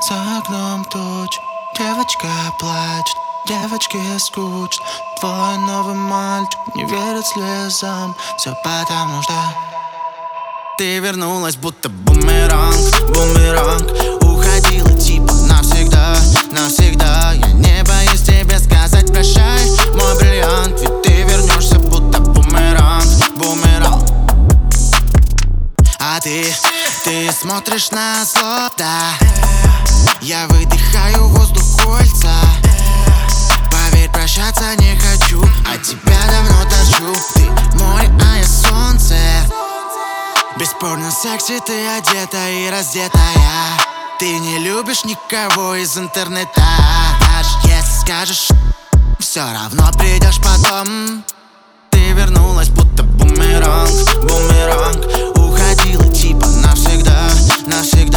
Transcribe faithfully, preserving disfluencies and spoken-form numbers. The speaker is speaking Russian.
За окном туч, девочка плачет, девочке скучно. Твой новый мальчик не верит слезам. Все потому что ты вернулась, будто бумеранг, бумеранг. Уходила типа навсегда, навсегда. Я не боюсь тебе сказать прощай, мой бриллиант. Ведь ты вернешься, будто бумеранг, бумеранг. А ты, ты смотришь на зло, да. Я выдыхаю воздух кольца. Поверь, прощаться не хочу, а тебя давно тащу. Ты море, а я солнце. Бесспорно секси, ты одета и раздетая. Ты не любишь никого из интернета. Даже если скажешь, все равно придешь потом. Ты вернулась, будто бумеранг, бумеранг. Уходила типа навсегда, навсегда.